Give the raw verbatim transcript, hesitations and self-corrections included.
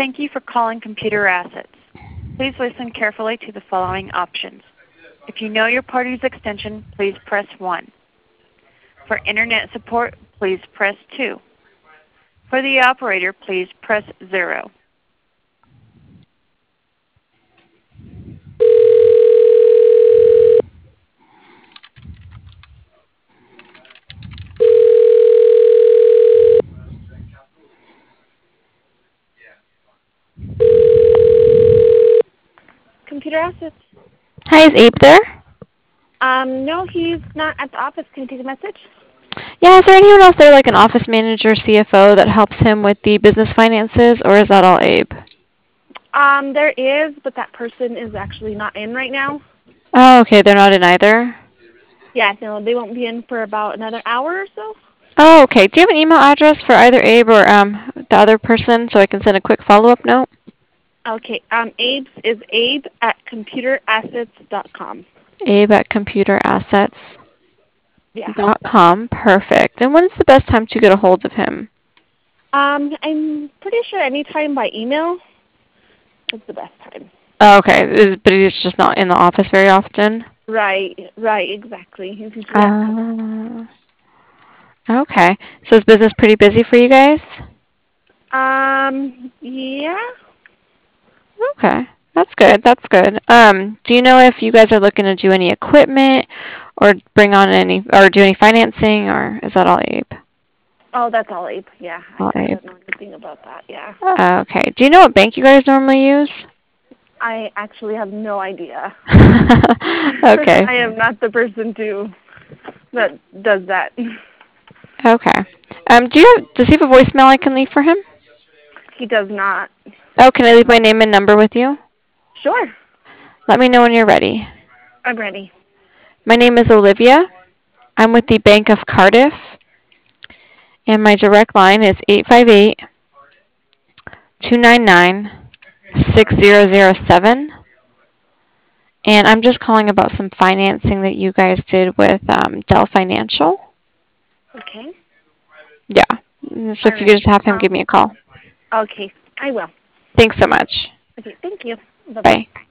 Thank you for calling Computer Assets. Please listen carefully to the following options. If you know your party's extension, please press one. For Internet support, please press two. For the operator, please press zero. Computer Assets. Hi, is Abe there? Um, no, he's not at the office. Can you take a message? Yeah, is there anyone else there, like an office manager, C F O, that helps him with the business finances, or is that all Abe? Um, there is, but that person is actually not in right now. Oh, okay, they're not in either. Yeah, no, they won't be in for about another hour or so. Oh, okay. Do you have an email address for either Abe or um the other person so I can send a quick follow-up note? Okay, um, Abe's is abe at computer assets dot com. Abe at computer assets Yeah. dot com. Perfect. And when's the best time to get a hold of him? Um, I'm pretty sure anytime by email is the best time. Oh, okay, is, but he's just not in the office very often? Right, right, exactly. He's usually at home. Uh, okay. So is business pretty busy for you guys? Um, yeah. Okay. That's good. That's good. Um, do you know if you guys are looking to do any equipment or bring on any or do any financing, or is that all Abe? Oh, that's all Abe. Yeah, I, All I Abe. don't know anything about that. Yeah. Uh, okay. Do you know what bank you guys normally use? I actually have no idea. Okay. I am not the person to that does that. Okay. Um, do you have, does he have a voicemail I can leave for him? He does not. Oh, can I leave my name and number with you? Sure. Let me know when you're ready. I'm ready. My name is Olivia. I'm with the Bank of Cardiff, and my direct line is eight five eight, two nine nine, six zero zero seven. And I'm just calling about some financing that you guys did with um, Dell Financial. Okay. Yeah. So All if you could right. just have him Um, give me a call. okay. I will. Thanks so much. Okay. Thank you. Bye bye. Bye.